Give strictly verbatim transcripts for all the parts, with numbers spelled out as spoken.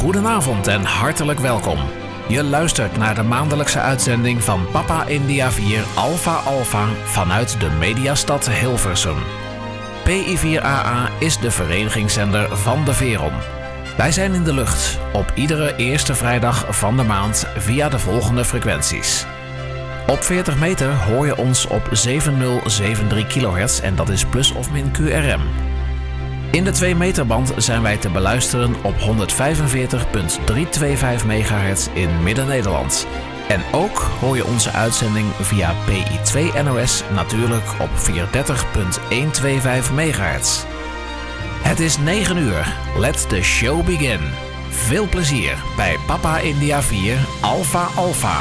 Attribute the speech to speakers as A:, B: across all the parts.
A: Goedenavond en hartelijk welkom. Je luistert naar de maandelijkse uitzending van Papa India vier Alpha Alpha vanuit de mediastad Hilversum. P I vier A A is de verenigingszender van de Veron. Wij zijn in de lucht op iedere eerste vrijdag van de maand via de volgende frequenties. Op veertig meter hoor je ons op zevenduizend drieënzeventig kilohertz en dat is plus of min Q R M. In de twee meter band zijn wij te beluisteren op honderdvijfenveertig komma driehonderdvijfentwintig megahertz in Midden-Nederland. En ook hoor je onze uitzending via P I twee N O S natuurlijk op vierhonderddertig komma honderdvijfenvijftig megahertz. Het is negen uur. Let the show begin. Veel plezier bij Papa India vier Alpha Alpha.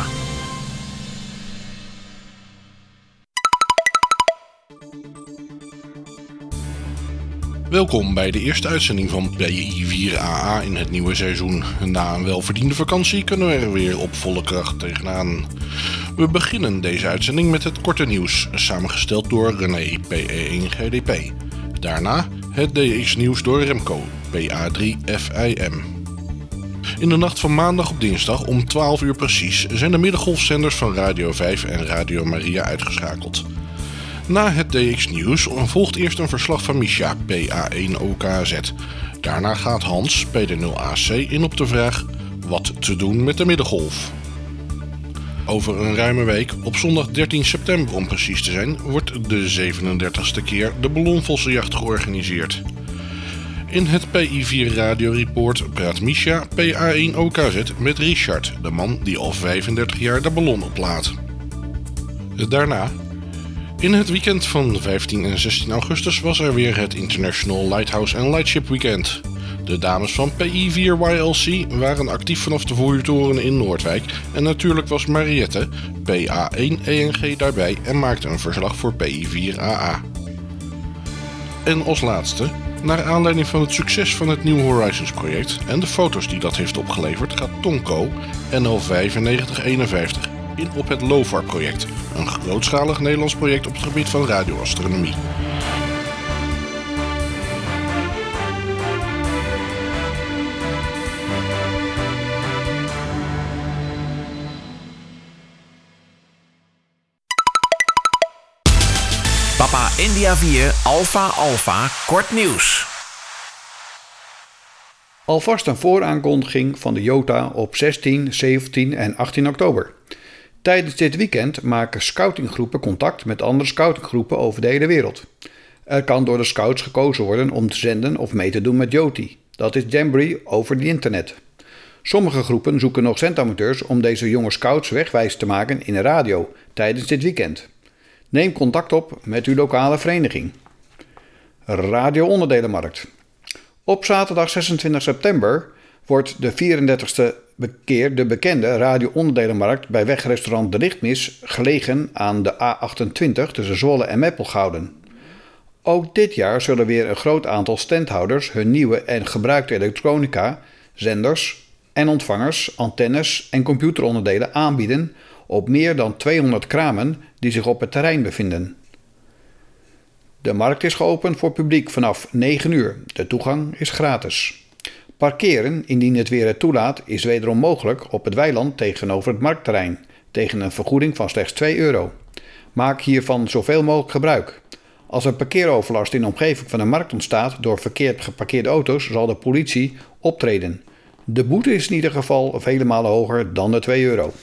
B: Welkom bij de eerste uitzending van P I vier A A in het nieuwe seizoen. Na een welverdiende vakantie kunnen we er weer op volle kracht tegenaan. We beginnen deze uitzending met het korte nieuws, samengesteld door René P E één G D P. Daarna het D X nieuws door Remco, P A drie F I M. In de nacht van maandag op dinsdag om twaalf uur precies zijn de middengolfzenders van Radio vijf en Radio Maria uitgeschakeld. Na het D X nieuws volgt eerst een verslag van Misha, P A één O K Z. Daarna gaat Hans, P D nul A C, in op de vraag wat te doen met de middengolf. Over een ruime week, op zondag dertien september om precies te zijn, wordt de zevenendertigste keer de ballonvossenjacht georganiseerd. In het P I vier Radio Report praat Misha, P A één O K Z, met Richard, de man die al vijfendertig jaar de ballon oplaat. Daarna... In het weekend van vijftien en zestien augustus was er weer het International Lighthouse and Lightship Weekend. De dames van P I vier Y L C waren actief vanaf de vuurtoren in Noordwijk en natuurlijk was Mariette, P A één E N G daarbij en maakte een verslag voor P I vier A A. En als laatste, naar aanleiding van het succes van het New Horizons project en de foto's die dat heeft opgeleverd, gaat Tonko N L vijfennegentig eenenvijftig in op het LOFAR-project, een grootschalig Nederlands project op het gebied van radioastronomie.
A: Papa India vier Alpha Alpha kort nieuws.
C: Alvast een vooraankondiging van de Jota op zestien, zeventien en achttien oktober. Tijdens dit weekend maken scoutinggroepen contact met andere scoutinggroepen over de hele wereld. Er kan door de scouts gekozen worden om te zenden of mee te doen met Joti. Dat is Jamboree over het internet. Sommige groepen zoeken nog zendamateurs om deze jonge scouts wegwijs te maken in de radio tijdens dit weekend. Neem contact op met uw lokale vereniging. Radio-onderdelenmarkt. Op zaterdag zesentwintig september wordt de vierendertigste keer de bekende radio-onderdelenmarkt bij wegrestaurant De Lichtmis gelegen aan de A achtentwintig tussen Zwolle en Meppel gehouden. Ook dit jaar zullen weer een groot aantal standhouders hun nieuwe en gebruikte elektronica, zenders en ontvangers, antennes en computeronderdelen aanbieden op meer dan tweehonderd kramen die zich op het terrein bevinden. De markt is geopend voor publiek vanaf negen uur. De toegang is gratis. Parkeren, indien het weer het toelaat, is wederom mogelijk op het weiland tegenover het marktterrein, tegen een vergoeding van slechts twee euro. Maak hiervan zoveel mogelijk gebruik. Als er parkeeroverlast in de omgeving van de markt ontstaat door verkeerd geparkeerde auto's, zal de politie optreden. De boete is in ieder geval vele malen hoger dan de twee euro.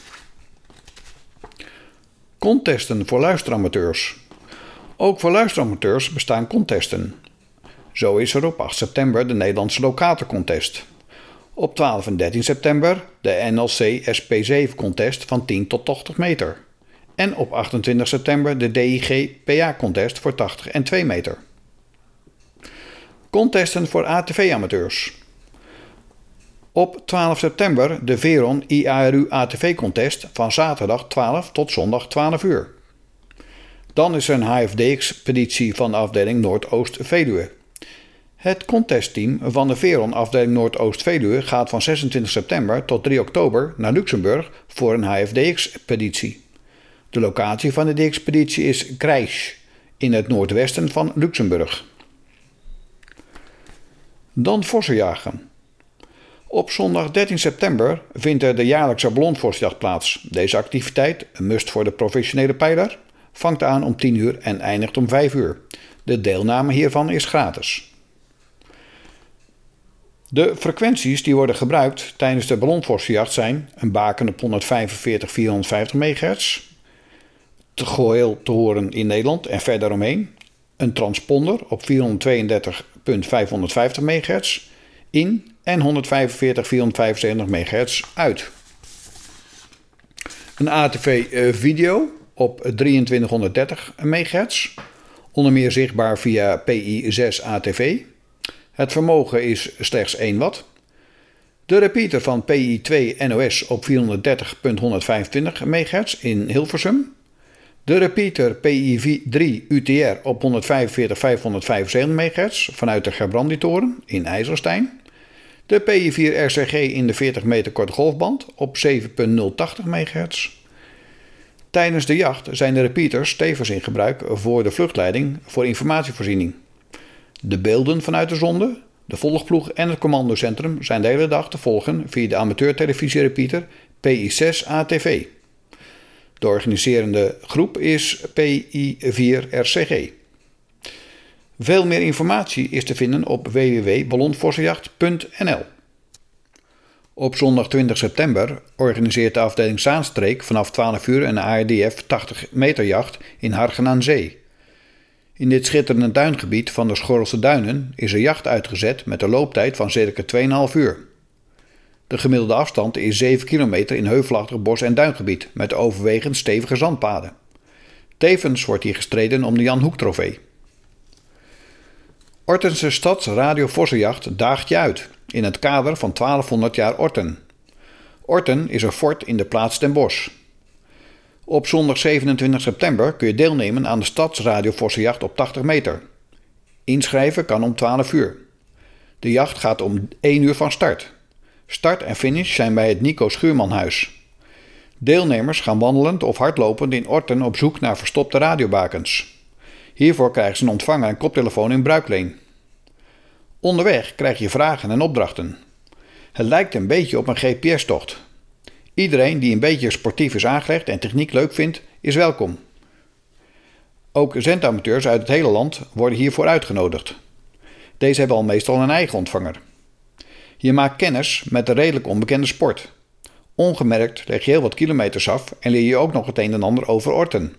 C: Contesten voor luisteramateurs. Ook voor luisteramateurs bestaan contesten. Zo is er op acht september de Nederlandse Locator-contest. Op twaalf en dertien september de N L C S P zeven contest van tien tot tachtig meter. En op achtentwintig september de D I G P A-contest voor tachtig en twee meter. Contesten voor A T V-amateurs. Op twaalf september de Veron I A R U A T V-contest van zaterdag twaalf tot zondag twaalf uur. Dan is er een H F D-expeditie van de afdeling Noordoost-Veluwe. Het contestteam van de Veron afdeling Noordoost-Veluwe gaat van zesentwintig september tot drie oktober naar Luxemburg voor een H F D-expeditie. De locatie van de expeditie is Krijs, in het noordwesten van Luxemburg. Dan vossenjagen. Op zondag dertien september vindt er de jaarlijkse ballonvorstjacht plaats. Deze activiteit, een must voor de professionele pijler, vangt aan om tien uur en eindigt om vijf uur. De deelname hiervan is gratis. De frequenties die worden gebruikt tijdens de ballonvorstjacht zijn een baken op honderdvijfenveertig tot vierhonderdvijftig megahertz, te geheel te horen in Nederland en verder omheen, een transponder op vierhonderdtweeëndertig tot vijfhonderdvijftig megahertz in en honderdvijfenveertig tot vierhonderdvijfenzeventig megahertz uit. Een A T V-video op drieëntwintighonderddertig megahertz, onder meer zichtbaar via P I zes A T V. Het vermogen is slechts één watt. De repeater van P I twee N O S op vierhonderddertig tot honderdvijfentwintig megahertz in Hilversum. De repeater P I drie U T R op honderdvijfenveertig tot vijfhonderdvijfenzeventig megahertz vanuit de Gerbrandi-toren in IJsselstein. De P I vier R C G in de veertig meter korte golfband op zeven komma nul tachtig megahertz. Tijdens de jacht zijn de repeaters tevens in gebruik voor de vluchtleiding voor informatievoorziening. De beelden vanuit de zonde, de volgploeg en het commandocentrum zijn de hele dag te volgen via de amateurtelevisierepeater P I zes A T V. De organiserende groep is P I vier R C G. Veel meer informatie is te vinden op w w w punt ballonvorstjacht punt n l. Op zondag twintig september organiseert de afdeling Zaanstreek vanaf twaalf uur een A R D F tachtig meter jacht in Hargen aan Zee. In dit schitterende duingebied van de Schorrelse Duinen is een jacht uitgezet met een looptijd van circa twee komma vijf uur. De gemiddelde afstand is zeven kilometer in heuvelachtig bos- en duingebied met overwegend stevige zandpaden. Tevens wordt hier gestreden om de Jan Hoek trofee. Ortense Stadsradio Vossenjacht daagt je uit in het kader van twaalfhonderd jaar Orten. Orten is een fort in de plaats Den Bosch. Op zondag zevenentwintig september kun je deelnemen aan de Stadsradio Vossenjacht op tachtig meter. Inschrijven kan om twaalf uur. De jacht gaat om één uur van start. Start en finish zijn bij het Nico Schuurmanhuis. Deelnemers gaan wandelend of hardlopend in Orten op zoek naar verstopte radiobakens. Hiervoor krijgen ze een ontvanger en koptelefoon in bruikleen. Onderweg krijg je vragen en opdrachten. Het lijkt een beetje op een G P S-tocht. Iedereen die een beetje sportief is aangelegd en techniek leuk vindt, is welkom. Ook zendamateurs uit het hele land worden hiervoor uitgenodigd. Deze hebben al meestal een eigen ontvanger. Je maakt kennis met een redelijk onbekende sport. Ongemerkt leg je heel wat kilometers af en leer je ook nog het een en ander over Orten.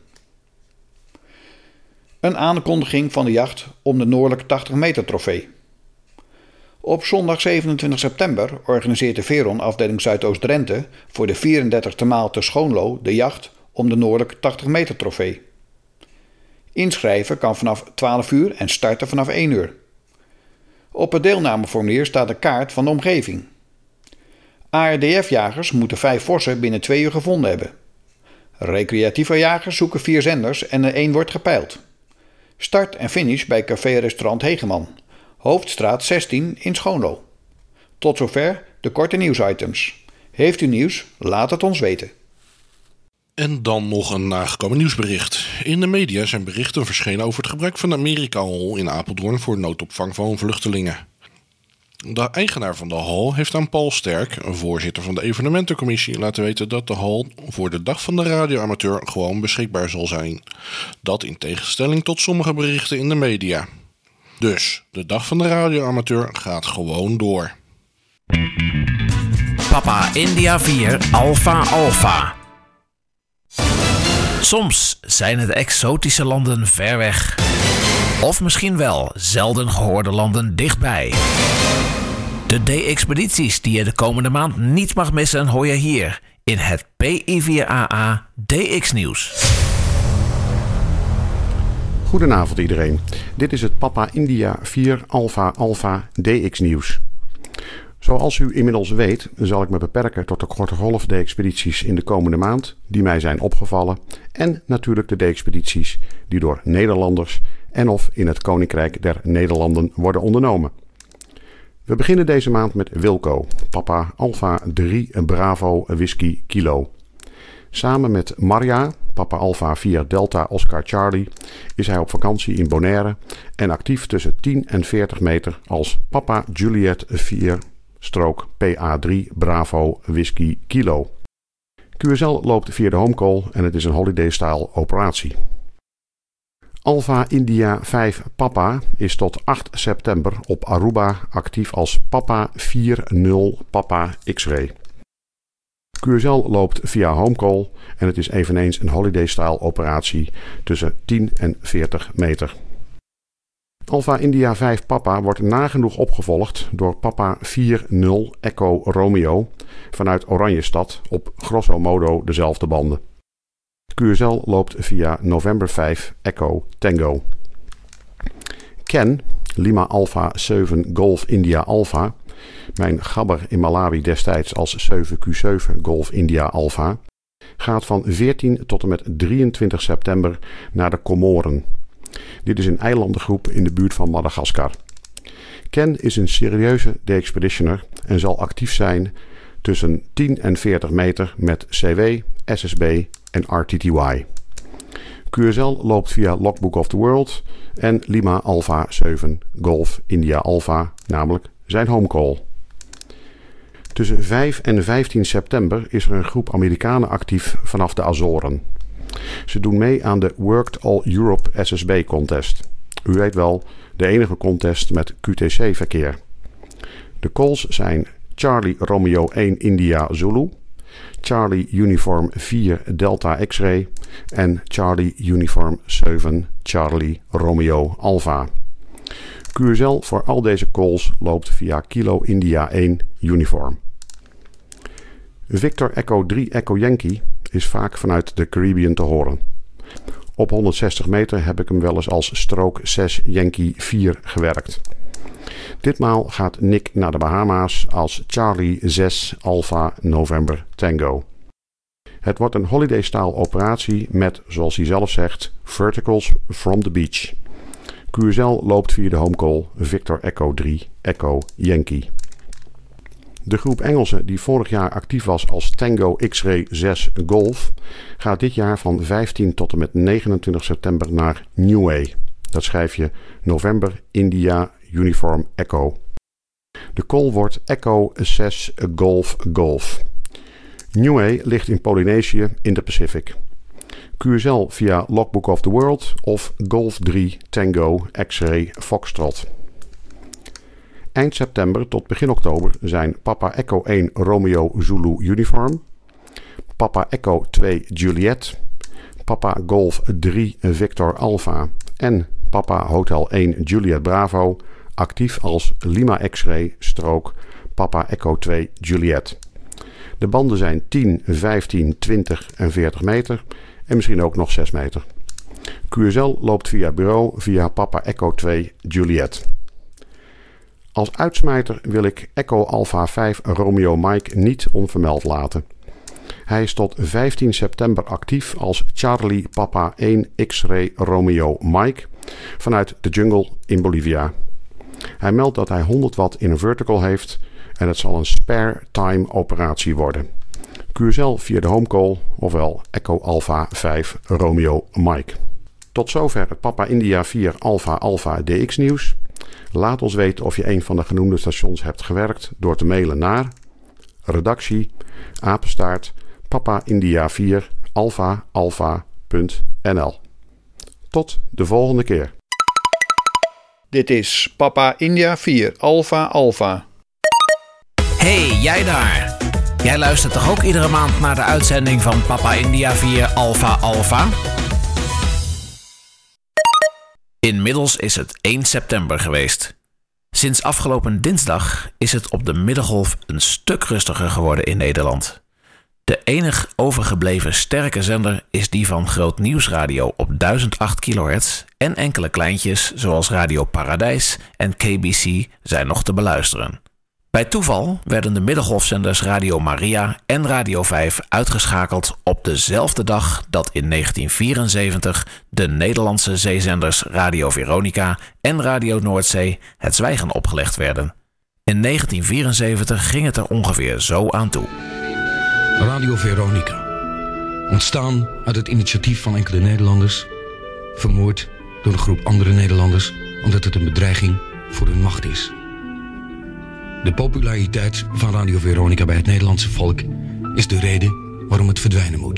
C: Een aankondiging van de jacht om de noordelijke tachtig meter trofee. Op zondag zevenentwintig september organiseert de Veron afdeling Zuidoost-Drenthe voor de vierendertigste maal te Schoonlo de jacht om de noordelijke tachtig meter trofee. Inschrijven kan vanaf twaalf uur en starten vanaf één uur. Op het deelnameformulier staat een kaart van de omgeving. A R D F-jagers moeten vijf vossen binnen twee uur gevonden hebben. Recreatieve jagers zoeken vier zenders en er één wordt gepeild. Start en finish bij café-restaurant Hegeman, Hoofdstraat zestien in Schoonlo. Tot zover de korte nieuwsitems. Heeft u nieuws? Laat het ons weten.
B: En dan nog een nagekomen nieuwsbericht. In de media zijn berichten verschenen over het gebruik van de Amerika Hall in Apeldoorn voor noodopvang van vluchtelingen. De eigenaar van de hal heeft aan Paul Sterk, voorzitter van de evenementencommissie, laten weten dat de hal voor de dag van de radioamateur gewoon beschikbaar zal zijn. Dat in tegenstelling tot sommige berichten in de media. Dus, de dag van de radioamateur gaat gewoon door.
A: Papa India vier Alpha Alpha. Soms zijn het exotische landen ver weg. Of misschien wel zelden gehoorde landen dichtbij. De D-expedities die je de komende maand niet mag missen hoor je hier in het P I vier A A D X nieuws.
D: Goedenavond iedereen. Dit is het Papa India vier Alpha Alpha D X nieuws. Zoals u inmiddels weet zal ik me beperken tot de korte golf D-expedities in de komende maand die mij zijn opgevallen en natuurlijk de D-expedities die door Nederlanders en of in het Koninkrijk der Nederlanden worden ondernomen. We beginnen deze maand met Wilco, Papa Alpha drie Bravo Whisky Kilo. Samen met Marja, Papa Alpha vier Delta Oscar Charlie, is hij op vakantie in Bonaire en actief tussen tien en veertig meter als Papa Juliet vier strook P A drie Bravo Whisky Kilo. Q S L loopt via de homecall en het is een holiday-style operatie. Alpha India vijf Papa is tot acht september op Aruba actief als Papa vier nul Papa X-ray. Q S L loopt via homecall en het is eveneens een holiday-style operatie tussen tien en veertig meter. Alpha India vijf Papa wordt nagenoeg opgevolgd door Papa vier nul Echo Romeo vanuit Oranjestad op grosso modo dezelfde banden. Q S L loopt via November vijf Echo Tango. Ken, Lima Alpha zeven Golf India Alpha, mijn gabber in Malawi destijds als zeven Q zeven Golf India Alpha, gaat van veertien tot en met drieëntwintig september naar de Comoren. Dit is een eilandengroep in de buurt van Madagaskar. Ken is een serieuze de-expeditioner en zal actief zijn tussen tien en veertig meter met C W, S S B en R T T Y. Q S L loopt via Logbook of the World en Lima Alpha zeven Golf India Alpha, namelijk zijn homecall. Tussen vijf en vijftien september is er een groep Amerikanen actief vanaf de Azoren. Ze doen mee aan de Worked All Europe S S B contest. U weet wel, de enige contest met Q T C-verkeer. De calls zijn Charlie Romeo één India Zulu, Charlie Uniform vier Delta X-ray en Charlie Uniform zeven Charlie Romeo Alpha. Q S L voor al deze calls loopt via Kilo India één Uniform. Victor Echo drie Echo Yankee is vaak vanuit de Caribbean te horen. Op honderdzestig meter heb ik hem wel eens als strook zes Yankee vier gewerkt. Ditmaal gaat Nick naar de Bahama's als Charlie zes Alpha November Tango. Het wordt een holiday-style operatie met, zoals hij zelf zegt, verticals from the beach. Q S L loopt via de homecall Victor Echo drie Echo Yankee. De groep Engelsen die vorig jaar actief was als Tango X-ray zes Golf gaat dit jaar van vijftien tot en met negenentwintig september naar Niue. Dat schrijf je November India Uniform Echo. De call wordt Echo zes Golf Golf. Niue ligt in Polynesië in de Pacific. Q S L via Logbook of the World of Golf drie Tango X-ray Foxtrot. Eind september tot begin oktober zijn Papa Echo één Romeo Zulu Uniform, Papa Echo twee Juliet, Papa Golf drie Victor Alpha en Papa Hotel één Juliet Bravo actief als Lima X-ray strook Papa Echo twee Juliet. De banden zijn tien, vijftien, twintig en veertig meter en misschien ook nog zes meter. Q S L loopt via bureau via Papa Echo twee Juliet. Als uitsmijter wil ik Echo Alpha vijf Romeo Mike niet onvermeld laten. Hij is tot vijftien september actief als Charlie Papa één X-ray Romeo Mike vanuit de jungle in Bolivia. Hij meldt dat hij honderd watt in een vertical heeft en het zal een spare time operatie worden. Q S L via de homecall, ofwel Echo Alpha vijf Romeo Mike. Tot zover het Papa India vier Alpha Alpha D X nieuws. Laat ons weten of je een van de genoemde stations hebt gewerkt door te mailen naar redactie apenstaart Papa India vier Alpha Alpha punt n l. Tot de volgende keer.
C: Dit is Papa India vier Alpha Alpha.
A: Hey, jij daar! Jij luistert toch ook iedere maand naar de uitzending van Papa India vier Alpha Alpha? Inmiddels is het één september geweest. Sinds afgelopen dinsdag is het op de middengolf een stuk rustiger geworden in Nederland. De enig overgebleven sterke zender is die van Groot Nieuwsradio op duizend acht kilohertz en enkele kleintjes zoals Radio Paradijs en K B C zijn nog te beluisteren. Bij toeval werden de middengolfzenders Radio Maria en Radio vijf uitgeschakeld op dezelfde dag dat in negentien vierenzeventig de Nederlandse zeezenders Radio Veronica en Radio Noordzee het zwijgen opgelegd werden. In negentien vierenzeventig ging het er ongeveer zo aan toe.
E: Radio Veronica. Ontstaan uit het initiatief van enkele Nederlanders, vermoord door een groep andere Nederlanders omdat het een bedreiging voor hun macht is. De populariteit van Radio Veronica bij het Nederlandse volk is de reden waarom het verdwijnen moet.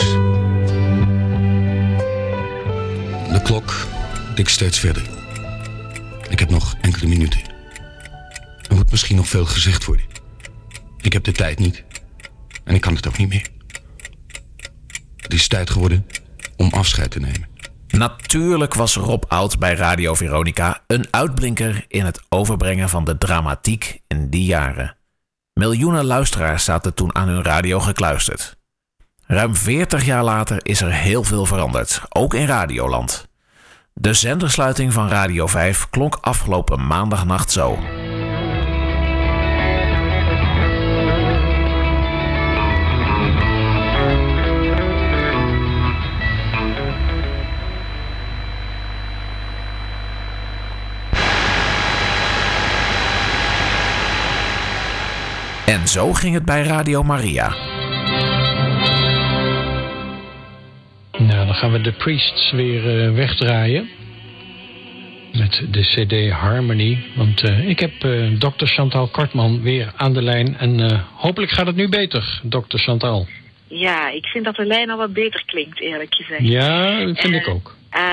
E: De klok tikt steeds verder. Ik heb nog enkele minuten. Er moet misschien nog veel gezegd worden. Ik heb de tijd niet. En ik kan het ook niet meer. Het is tijd geworden om afscheid te nemen.
A: Natuurlijk was Rob Oud bij Radio Veronica een uitblinker in het overbrengen van de dramatiek in die jaren. Miljoenen luisteraars zaten toen aan hun radio gekluisterd. Ruim veertig jaar later is er heel veel veranderd, ook in Radioland. De zendersluiting van Radio vijf klonk afgelopen maandagnacht zo. En zo ging het bij Radio Maria.
F: Nou, dan gaan we de Priests weer uh, wegdraaien. Met de cd Harmony. Want uh, ik heb uh, dokter Chantal Kortman weer aan de lijn. En uh, hopelijk gaat het nu beter, dokter Chantal.
G: Ja, ik vind dat de lijn al wat beter klinkt, eerlijk gezegd.
F: Ja, dat vind uh, ik ook. Uh,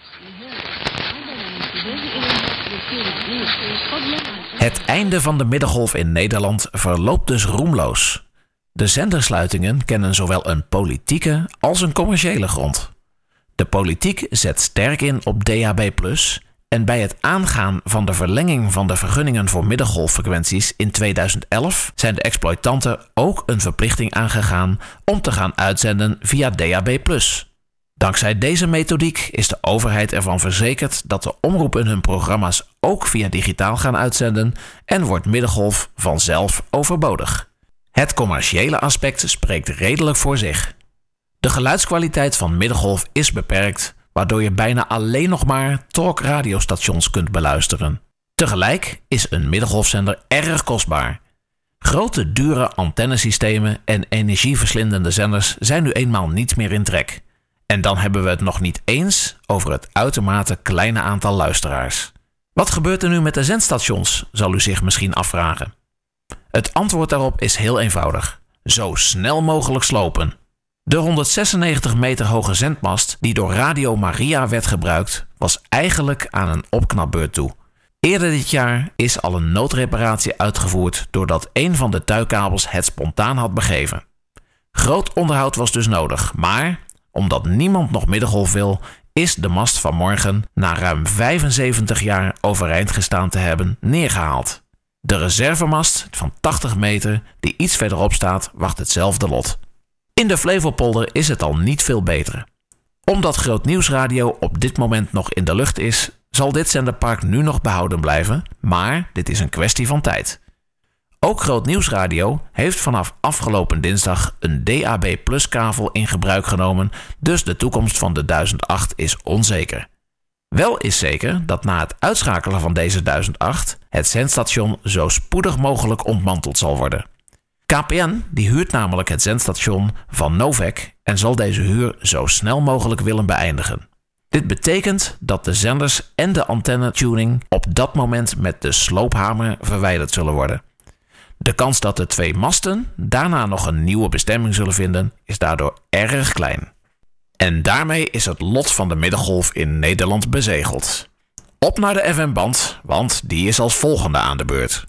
A: Het einde van de middengolf in Nederland verloopt dus roemloos. De zendersluitingen kennen zowel een politieke als een commerciële grond. De politiek zet sterk in op D A B plus... en bij het aangaan van de verlenging van de vergunningen voor middengolffrequenties in tweeduizend elf... zijn de exploitanten ook een verplichting aangegaan om te gaan uitzenden via D A B plus. Dankzij deze methodiek is de overheid ervan verzekerd dat de omroepen hun programma's ook via digitaal gaan uitzenden en wordt middengolf vanzelf overbodig. Het commerciële aspect spreekt redelijk voor zich. De geluidskwaliteit van middengolf is beperkt, waardoor je bijna alleen nog maar talkradiostations kunt beluisteren. Tegelijk is een middengolfzender erg kostbaar. Grote, dure antennesystemen en energieverslindende zenders zijn nu eenmaal niet meer in trek. En dan hebben we het nog niet eens over het uitermate kleine aantal luisteraars. Wat gebeurt er nu met de zendstations, zal u zich misschien afvragen. Het antwoord daarop is heel eenvoudig. Zo snel mogelijk slopen. De honderdzesennegentig meter hoge zendmast die door Radio Maria werd gebruikt, was eigenlijk aan een opknapbeurt toe. Eerder dit jaar is al een noodreparatie uitgevoerd doordat een van de tuikabels het spontaan had begeven. Groot onderhoud was dus nodig, maar omdat niemand nog middengolf wil, is de mast vanmorgen na ruim vijfenzeventig jaar overeind gestaan te hebben neergehaald. De reservemast van tachtig meter die iets verderop staat, wacht hetzelfde lot. In de Flevopolder is het al niet veel beter. Omdat Groot Nieuwsradio op dit moment nog in de lucht is, zal dit zenderpark nu nog behouden blijven, maar dit is een kwestie van tijd. Ook Groot Nieuwsradio heeft vanaf afgelopen dinsdag een D A B plus kavel in gebruik genomen, dus de toekomst van de duizend acht is onzeker. Wel is zeker dat na het uitschakelen van deze duizend acht het zendstation zo spoedig mogelijk ontmanteld zal worden. K P N die huurt namelijk het zendstation van Novec en zal deze huur zo snel mogelijk willen beëindigen. Dit betekent dat de zenders en de antennetuning op dat moment met de sloophamer verwijderd zullen worden. De kans dat de twee masten daarna nog een nieuwe bestemming zullen vinden is daardoor erg klein. En daarmee is het lot van de middengolf in Nederland bezegeld. Op naar de F M-band, want die is als volgende aan de beurt.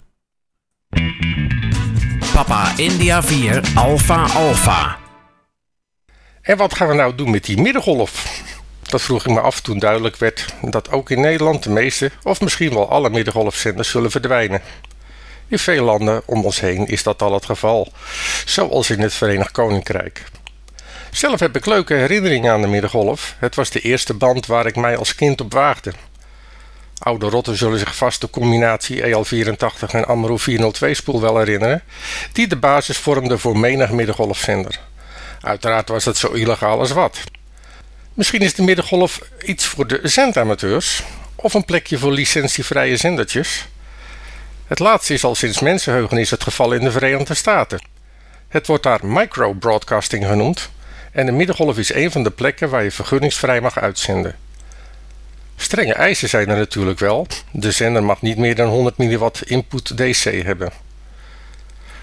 A: Papa India vier Alpha Alpha.
H: En wat gaan we nou doen met die middengolf? Dat vroeg ik me af toen duidelijk werd dat ook in Nederland de meeste, of misschien wel alle middengolfzenders zullen verdwijnen. In veel landen om ons heen is dat al het geval, zoals in het Verenigd Koninkrijk. Zelf heb ik leuke herinneringen aan de middengolf. Het was de eerste band waar ik mij als kind op waagde. Oude rotten zullen zich vast de combinatie E L vierentachtig en Amro vierhonderdtwee spoel wel herinneren, die de basis vormde voor menig middengolfzender. Uiteraard was het zo illegaal als wat. Misschien is de middengolf iets voor de zendamateurs, of een plekje voor licentievrije zendertjes. Het laatste is al sinds mensenheugenis het geval in de Verenigde Staten. Het wordt daar microbroadcasting genoemd en de middengolf is een van de plekken waar je vergunningsvrij mag uitzenden. Strenge eisen zijn er natuurlijk wel. De zender mag niet meer dan honderd milliwatt input D C hebben.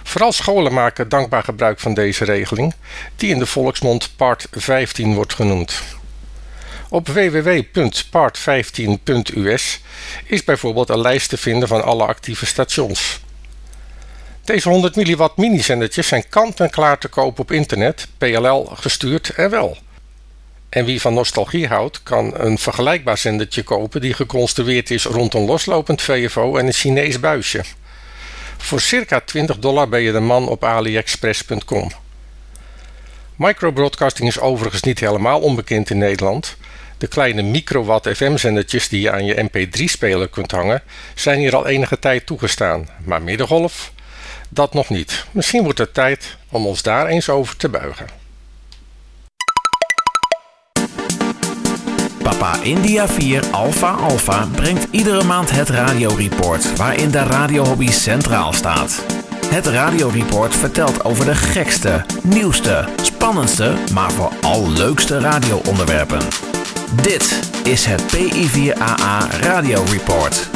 H: Vooral scholen maken dankbaar gebruik van deze regeling, die in de volksmond Part vijftien wordt genoemd. Op w w w punt part vijftien punt u s is bijvoorbeeld een lijst te vinden van alle actieve stations. Deze honderd milliwatt minizendertjes zijn kant en klaar te koop op internet, P L L gestuurd en wel. En wie van nostalgie houdt, kan een vergelijkbaar zendertje kopen die geconstrueerd is rond een loslopend V F O en een Chinees buisje. Voor circa twintig dollar ben je de man op aliexpress punt com. Microbroadcasting is overigens niet helemaal onbekend in Nederland. De kleine microwatt F M-zendertjes die je aan je M P drie speler kunt hangen, zijn hier al enige tijd toegestaan. Maar middengolf? Dat nog niet. Misschien wordt het tijd om ons daar eens over te buigen.
A: Papa India vier Alpha Alpha brengt iedere maand het radioreport, waarin de radiohobby centraal staat. Het radioreport vertelt over de gekste, nieuwste, spannendste, maar vooral leukste radio-onderwerpen. Dit is het P I vier A A radioreport.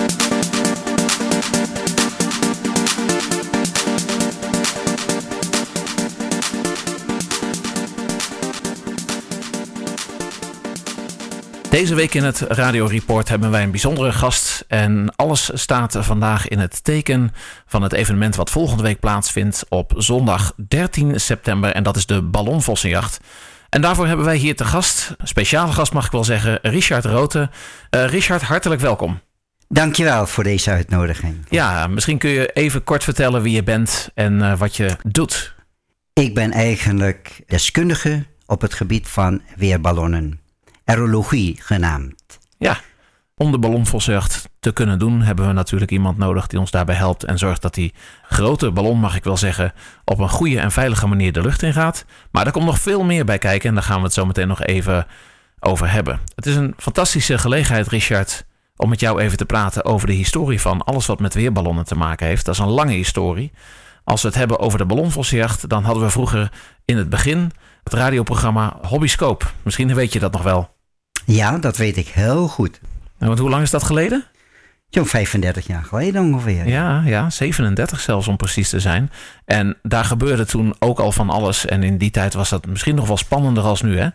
A: Deze week in het radioreport hebben wij een bijzondere gast en alles staat vandaag in het teken van het evenement wat volgende week plaatsvindt op zondag dertien september en dat is de ballonvossenjacht. En daarvoor hebben wij hier te gast, speciale gast mag ik wel zeggen, Richard Rothe. Uh, Richard, hartelijk welkom.
I: Dankjewel voor deze uitnodiging.
A: Ja, misschien kun je even kort vertellen wie je bent en uh, wat je doet.
I: Ik ben eigenlijk deskundige op het gebied van weerballonnen. Aerologie genaamd.
A: Ja, om de ballonvossenjacht te kunnen doen hebben we natuurlijk iemand nodig die ons daarbij helpt en zorgt dat die grote ballon, mag ik wel zeggen, op een goede en veilige manier de lucht in gaat. Maar er komt nog veel meer bij kijken en daar gaan we het zo meteen nog even over hebben. Het is een fantastische gelegenheid, Richard, om met jou even te praten over de historie van alles wat met weerballonnen te maken heeft. Dat is een lange historie. Als we het hebben over de ballonvossenjacht, dan hadden we vroeger in het begin het radioprogramma Hobbyscope. Misschien weet je dat nog wel.
I: Ja, dat weet ik heel goed.
A: En want hoe lang is dat geleden?
I: Zo'n vijfendertig jaar geleden ongeveer.
A: Ja, ja, zevenendertig zelfs om precies te zijn. En daar gebeurde toen ook al van alles. En in die tijd was dat misschien nog wel spannender als nu, hè?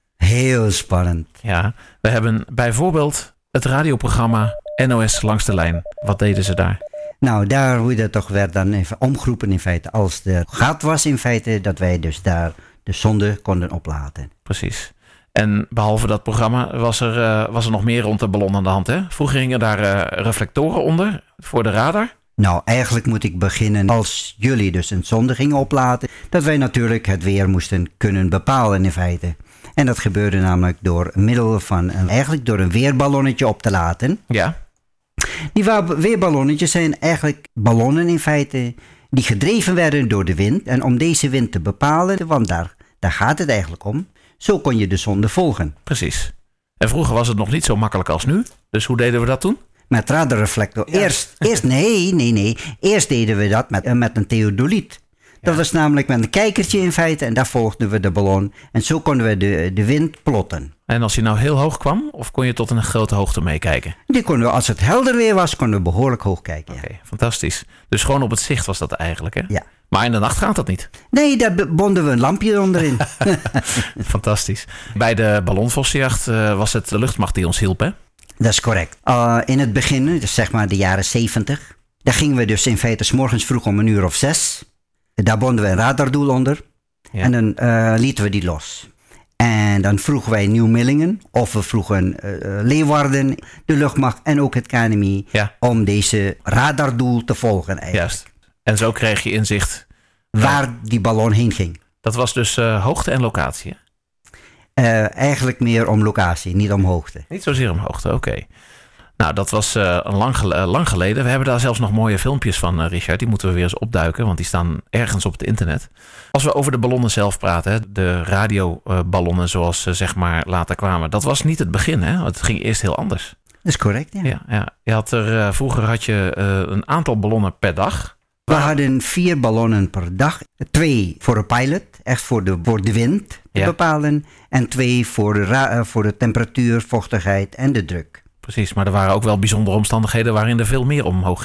I: Heel spannend.
A: Ja, we hebben bijvoorbeeld het radioprogramma N O S Langs de Lijn. Wat deden ze daar?
I: Nou, daar hoe dat toch werd dan even omgeroepen in feite. Als er gat was in feite, dat wij dus daar de zonde konden oplaten.
A: Precies. En behalve dat programma was er, uh, was er nog meer rond de ballon aan de hand, hè? Vroeger gingen daar uh, reflectoren onder voor de radar.
I: Nou, eigenlijk moet ik beginnen als jullie dus een zonde gingen oplaten, dat wij natuurlijk het weer moesten kunnen bepalen in feite. En dat gebeurde namelijk door middel van een, eigenlijk door een weerballonnetje op te laten.
A: Ja.
I: Die weerballonnetjes zijn eigenlijk ballonnen in feite die gedreven werden door de wind. En om deze wind te bepalen, want daar, daar gaat het eigenlijk om, zo kon je de zonde volgen.
A: Precies. En vroeger was het nog niet zo makkelijk als nu. Dus hoe deden we dat toen?
I: Met radarreflector. Ja. Eerst, eerst, nee, nee, nee. Eerst deden we dat met, met een theodoliet. Dat ja. was namelijk met een kijkertje in feite en daar volgden we de ballon. En zo konden we de, de wind plotten.
A: En als hij nou heel hoog kwam, of kon je tot een grote hoogte meekijken?
I: Die konden we, als het helder weer was, konden we behoorlijk hoog kijken.
A: Oké,
I: ja.
A: Fantastisch. Dus gewoon op het zicht was dat eigenlijk, hè?
I: Ja.
A: Maar in de nacht gaat dat niet?
I: Nee, daar bonden we een lampje onderin.
A: Fantastisch. Bij de ballonvossenjacht uh, was het de luchtmacht die ons hielp, hè?
I: Dat is correct. Uh, in het begin, dus zeg maar de jaren zeventig, daar gingen we dus in feite 's morgens vroeg om een uur of zes. Daar bonden we een radardoel onder. Ja. En dan uh, lieten we die los. En dan vroegen wij Nieuw-Millingen of we vroegen uh, Leeuwarden, de luchtmacht en ook het K N M I ja. om deze radardoel te volgen eigenlijk.
A: Juist. En zo kreeg je inzicht
I: waar ja. die ballon heen ging.
A: Dat was dus uh, hoogte en locatie, hè?
I: Uh, eigenlijk meer om locatie, niet om hoogte.
A: Niet zozeer om hoogte, oké. Okay. Nou, dat was uh, een lang, gel- lang geleden. We hebben daar zelfs nog mooie filmpjes van, uh, Richard. Die moeten we weer eens opduiken, want die staan ergens op het internet. Als we over de ballonnen zelf praten, hè, de radioballonnen zoals ze zeg maar later kwamen. Dat was niet het begin, hè? Het ging eerst heel anders.
I: Dat is correct, ja.
A: ja, ja. Je had er, uh, vroeger had je uh, een aantal ballonnen per dag.
I: We hadden vier ballonnen per dag. Twee voor een pilot, echt voor de, voor de wind te ja. bepalen. En twee voor de, ra- voor de temperatuur, vochtigheid en de druk.
A: Precies, maar er waren ook wel bijzondere omstandigheden waarin er veel meer omhoog gingen.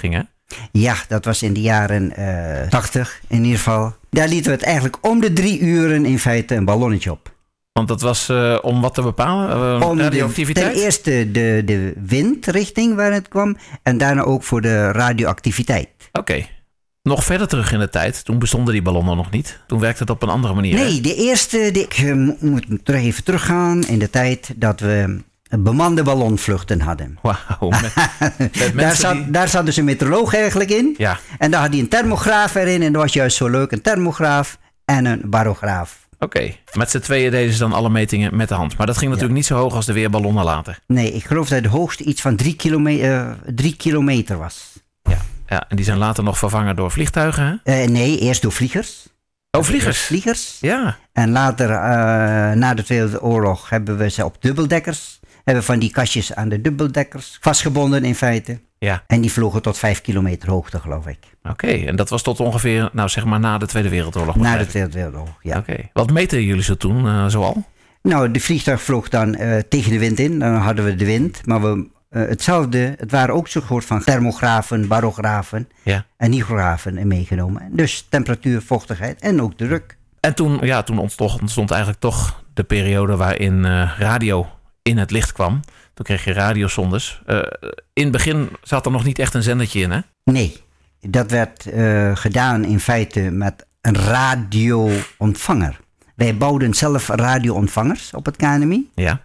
I: Ja, dat was in de jaren uh, tachtig in ieder geval. Daar lieten we het eigenlijk om de drie uren in feite een ballonnetje op.
A: Want dat was uh, om wat te bepalen? Uh,
I: om
A: radioactiviteit?
I: De, ten eerste de, de windrichting waar het kwam. En daarna ook voor de radioactiviteit.
A: Oké. Okay. Nog verder terug in de tijd, toen bestonden die ballonnen nog niet. Toen werkte het op een andere manier.
I: Nee,
A: hè?
I: de eerste, de, ik uh, moet terug even teruggaan in de tijd dat we bemande ballonvluchten hadden.
A: Wauw. Met, met
I: daar, zat,
A: die...
I: daar zat dus een meteoroloog eigenlijk in.
A: Ja.
I: En daar had hij een thermograaf erin. En dat was juist zo leuk. Een thermograaf en een barograaf.
A: Oké, okay. Met z'n tweeën deden ze dan alle metingen met de hand. Maar dat ging natuurlijk ja. niet zo hoog als de weerballonnen later.
I: Nee, ik geloof dat de hoogste iets van drie, kilome- uh, drie kilometer was.
A: Ja. ja, en die zijn later nog vervangen door vliegtuigen, hè?
I: Uh, nee, eerst door vliegers.
A: Oh, vliegers?
I: Vliegers.
A: Ja.
I: En later, uh, na de Tweede Oorlog, hebben we ze op dubbeldekkers. Hebben van die kastjes aan de dubbeldekkers vastgebonden in feite.
A: Ja.
I: En die vlogen tot vijf kilometer hoogte, geloof ik.
A: Oké, okay, en dat was tot ongeveer, nou zeg maar, na de Tweede Wereldoorlog?
I: Na de Tweede Wereldoorlog, ja.
A: Oké. Okay. Wat meten jullie zo toen, uh, zoal?
I: Nou, de vliegtuig vloog dan uh, tegen de wind in. Dan hadden we de wind. Maar we, uh, hetzelfde, het waren ook zo'n soort van thermografen, barografen
A: ja.
I: en hygrografen meegenomen. Dus temperatuur, vochtigheid en ook druk.
A: En toen, ja, toen ontstond, ontstond eigenlijk toch de periode waarin uh, radio in het licht kwam. Toen kreeg je radiosondes. Uh, in het begin zat er nog niet echt een zendertje in, hè?
I: Nee, dat werd uh, gedaan in feite met een radioontvanger. Wij bouwden zelf radioontvangers op het K N M I.
A: Ja.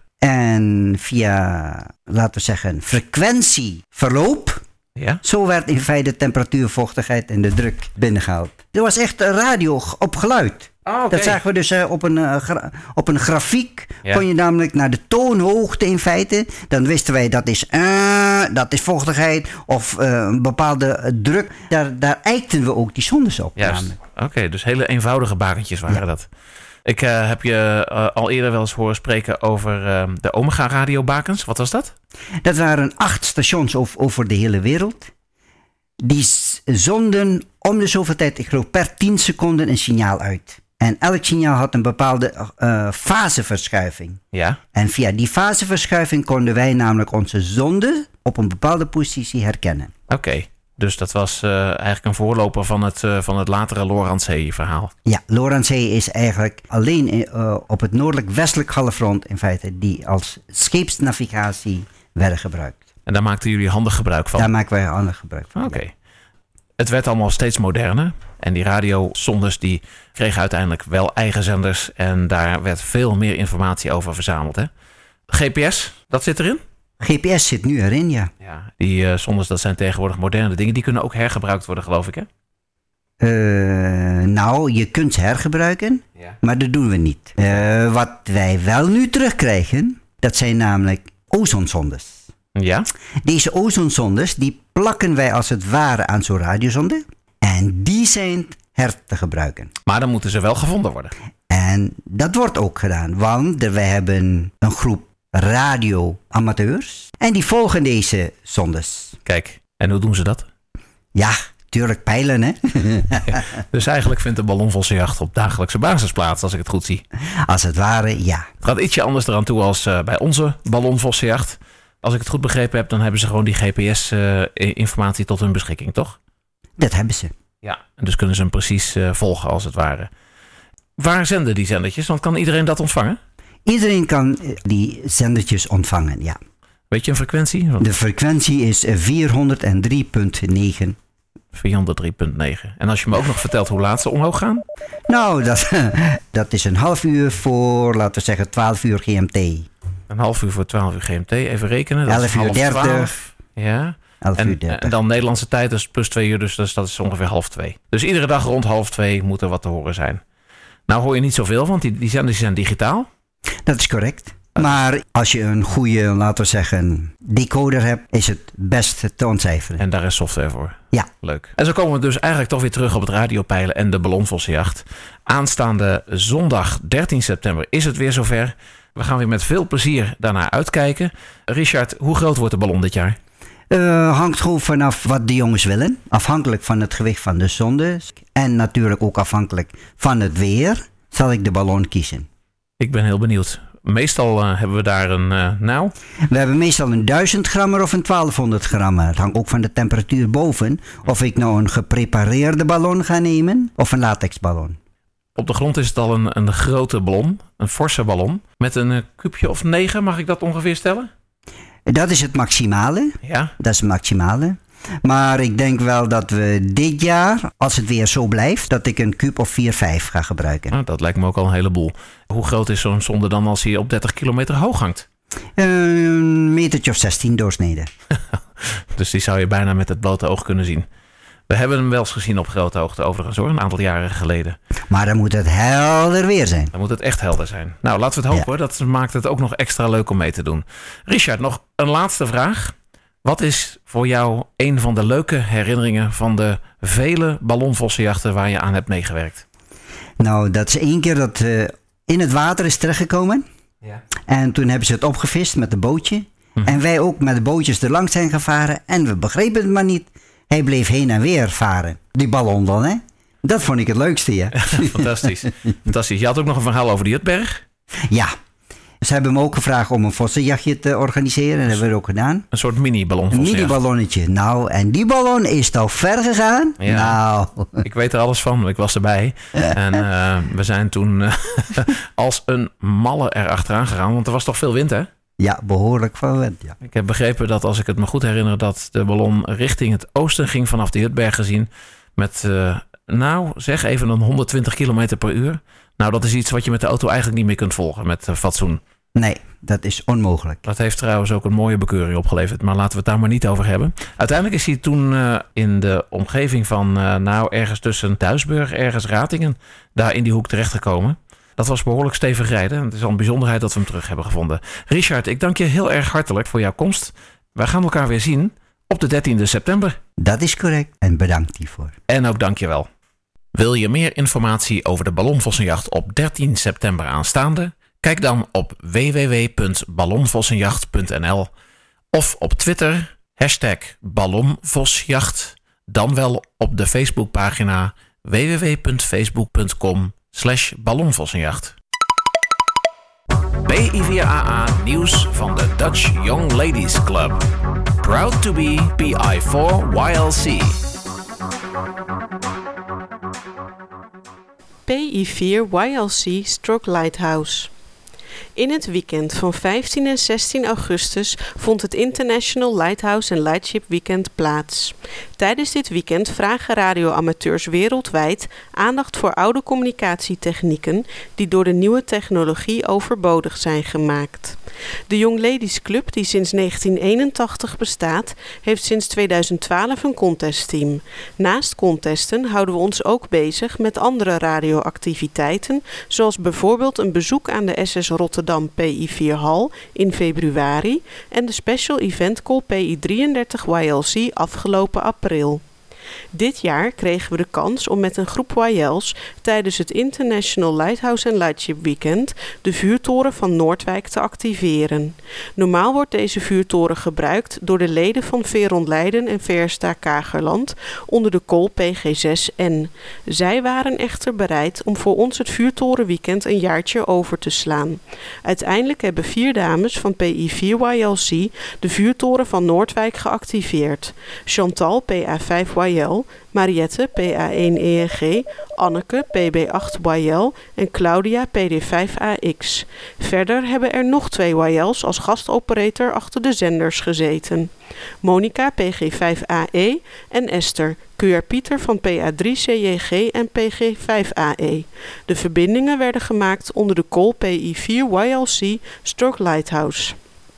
I: En via, laten we zeggen, frequentieverloop.
A: Ja.
I: Zo werd in feite de temperatuur, vochtigheid en de druk binnengehaald. Er was echt een radio op geluid.
A: Oh, okay.
I: Dat zagen we dus uh, op, een, uh, gra- op een grafiek.
A: Ja.
I: Kon je namelijk naar de toonhoogte in feite. Dan wisten wij dat is, uh, dat is vochtigheid of uh, een bepaalde uh, druk. Daar, daar eikten we ook die zondes op.
A: Juist. Oké, okay, dus hele eenvoudige bakentjes waren ja. dat. Ik uh, heb je uh, al eerder wel eens horen spreken over uh, de Omega radiobakens. Wat was dat?
I: Dat waren acht stations over, over de hele wereld. Die zonden om de zoveel tijd, ik geloof per tien seconden, een signaal uit. En elk signaal had een bepaalde uh, faseverschuiving.
A: Ja.
I: En via die faseverschuiving konden wij namelijk onze zonde op een bepaalde positie herkennen.
A: Oké, okay. Dus dat was uh, eigenlijk een voorloper van het, uh, van het latere Lorentz-verhaal.
I: Ja, Lorentz is eigenlijk alleen uh, op het noordelijk-westelijk halfrond in feite die als scheepsnavigatie werden gebruikt.
A: En daar maakten jullie handig gebruik van?
I: Daar maken wij handig gebruik van.
A: Oké. Okay. Het werd allemaal steeds moderner. En die radiozonders die kregen uiteindelijk wel eigen zenders. En daar werd veel meer informatie over verzameld. Hè? G P S, dat zit erin?
I: G P S zit nu erin, ja.
A: Ja, die uh, zonders, dat zijn tegenwoordig moderne dingen. Die kunnen ook hergebruikt worden, geloof ik, hè?
I: Uh, nou, je kunt ze hergebruiken, ja. Maar dat doen we niet. Uh, wat wij wel nu terugkrijgen, dat zijn namelijk ozonzondes.
A: Ja?
I: Deze ozonzondes, die plakken wij als het ware aan zo'n radiozonde. En die zijn her te gebruiken.
A: Maar dan moeten ze wel gevonden worden.
I: En dat wordt ook gedaan, want wij hebben een groep radioamateurs. En die volgen deze zondes.
A: Kijk, en hoe doen ze dat?
I: Ja, tuurlijk peilen, hè?
A: Ja, dus eigenlijk vindt de ballonvossenjacht op dagelijkse basis plaats, als ik het goed zie.
I: Als het ware, ja.
A: Het gaat ietsje anders eraan toe als uh, bij onze ballonvossenjacht. Als ik het goed begrepen heb, dan hebben ze gewoon die G P S-informatie uh, tot hun beschikking, toch?
I: Dat hebben ze.
A: Ja, en dus kunnen ze hem precies uh, volgen, als het ware. Waar zenden die zendertjes? Want kan iedereen dat ontvangen?
I: Iedereen kan die zendertjes ontvangen, ja.
A: Weet je een frequentie?
I: De frequentie is vierhonderddrie komma negen.
A: vierhonderddrie komma negen. En als je me ook nog vertelt hoe laat ze omhoog gaan?
I: Nou, dat, dat is een half uur voor, laten we zeggen, twaalf uur G M T.
A: Een half uur voor twaalf uur G M T. Even rekenen. Dat
I: elf uur dertig.
A: Ja.
I: elf uur
A: en,
I: dertig.
A: En dan Nederlandse tijd, dus plus twee uur, dus dat is, dat is ongeveer half twee. Dus iedere dag rond half twee moet er wat te horen zijn. Nou hoor je niet zoveel, want die, die zenders zijn digitaal.
I: Dat is correct. Maar als je een goede, laten we zeggen, decoder hebt, is het best te ontcijferen.
A: En daar is software voor.
I: Ja.
A: Leuk. En zo komen we dus eigenlijk toch weer terug op het radiopeilen en de ballonvossenjacht. Aanstaande zondag dertien september is het weer zover. We gaan weer met veel plezier daarnaar uitkijken. Richard, hoe groot wordt de ballon dit jaar?
I: Uh, hangt gewoon vanaf wat de jongens willen. Afhankelijk van het gewicht van de zonde. En natuurlijk ook afhankelijk van het weer zal ik de ballon kiezen.
A: Ik ben heel benieuwd. Meestal uh, hebben we daar een, uh, nou...
I: We hebben meestal een duizend grammer of een twaalfhonderd grammer. Het hangt ook van de temperatuur boven. Of ik nou een geprepareerde ballon ga nemen of een latexballon.
A: Op de grond is het al een, een grote ballon, een forse ballon. Met een uh, kuubje of negen, mag ik dat ongeveer stellen?
I: Dat is het maximale.
A: Ja.
I: Dat is het maximale. Maar ik denk wel dat we dit jaar, als het weer zo blijft, dat ik een kuub of vier, vijf ga gebruiken.
A: Nou, dat lijkt me ook al een heleboel. Hoe groot is zo'n zonde dan als hij op dertig kilometer hoog hangt?
I: Een metertje of zestien doorsneden.
A: Dus die zou je bijna met het blote oog kunnen zien. We hebben hem wel eens gezien op grote hoogte overigens hoor, een aantal jaren geleden.
I: Maar dan moet het helder weer zijn.
A: Dan moet het echt helder zijn. Nou, laten we het hopen. Ja. Dat maakt het ook nog extra leuk om mee te doen. Richard, nog een laatste vraag. Wat is voor jou een van de leuke herinneringen van de vele ballonvossenjachten waar je aan hebt meegewerkt?
I: Nou, dat is één keer dat uh, in het water is terechtgekomen. Ja. En toen hebben ze het opgevist met een bootje. Hm. En wij ook met de bootjes er langs zijn gevaren. En we begrepen het maar niet. Hij bleef heen en weer varen. Die ballon dan, hè? Dat vond ik het leukste, ja.
A: Fantastisch. Fantastisch. Je had ook nog een verhaal over die Jutberg.
I: Ja. Ze hebben me ook gevraagd om een vossenjachtje te organiseren. En dat hebben we ook gedaan.
A: Een soort mini-ballon.
I: Een mini-ballonnetje. Nou, en die ballon is toch ver gegaan?
A: Ja,
I: nou.
A: Ik weet er alles van. Ik was erbij. En uh, we zijn toen uh, als een malle erachteraan gegaan. Want er was toch veel wind, hè?
I: Ja, behoorlijk veel wind, ja.
A: Ik heb begrepen dat, als ik het me goed herinner, dat de ballon richting het oosten ging vanaf de Jutberg gezien. Met, uh, nou, zeg even een honderdtwintig kilometer per uur. Nou, dat is iets wat je met de auto eigenlijk niet meer kunt volgen met uh, fatsoen.
I: Nee, dat is onmogelijk.
A: Dat heeft trouwens ook een mooie bekeuring opgeleverd. Maar laten we het daar maar niet over hebben. Uiteindelijk is hij toen uh, in de omgeving van, uh, nou, ergens tussen Duisburg, ergens Ratingen, daar in die hoek terechtgekomen. Dat was behoorlijk stevig rijden. Het is al een bijzonderheid dat we hem terug hebben gevonden. Richard, ik dank je heel erg hartelijk voor jouw komst. Wij gaan elkaar weer zien op de dertiende september.
I: Dat is correct en bedankt hiervoor.
A: En ook dank je wel. Wil je meer informatie over de ballonvossenjacht op dertien september aanstaande? Kijk dan op w w w punt ballonvossenjacht punt n l of op Twitter hashtag ballonvosjacht, dan wel op de Facebookpagina w w w punt facebook punt com slash ballonvossenjacht. P I vier A A nieuws van de Dutch Young Ladies Club. Proud to be P I four Y L C.
J: P I vier Y L C Stroke Lighthouse. In het weekend van vijftien en zestien augustus vond het International Lighthouse and Lightship Weekend plaats. Tijdens dit weekend vragen radioamateurs wereldwijd aandacht voor oude communicatietechnieken die door de nieuwe technologie overbodig zijn gemaakt. De Young Ladies Club, die sinds negentien eenentachtig bestaat, heeft sinds tweeduizend twaalf een contestteam. Naast contesten houden we ons ook bezig met andere radioactiviteiten, zoals bijvoorbeeld een bezoek aan de S S Rotterdam P I vier Hal in februari en de special event call P I drieëndertig Y L C afgelopen april. Dit jaar kregen we de kans om met een groep Y L's tijdens het International Lighthouse and Lightship Weekend de vuurtoren van Noordwijk te activeren. Normaal wordt deze vuurtoren gebruikt door de leden van Veron Leiden en Versta Kagerland onder de call P G zes N. Zij waren echter bereid om voor ons het vuurtorenweekend een jaartje over te slaan. Uiteindelijk hebben vier dames van P I vier Y L C de vuurtoren van Noordwijk geactiveerd. Chantal P A vijf Y L, Mariette P A één E N G, Anneke P B acht Y L en Claudia P D vijf A X. Verder hebben er nog twee Y L's als gastoperator achter de zenders gezeten. Monica P G vijf A E en Esther Q R Pieter van P A drie C J G en P G vijf A E. De verbindingen werden gemaakt onder de call P I vier Y L C Stroke Lighthouse.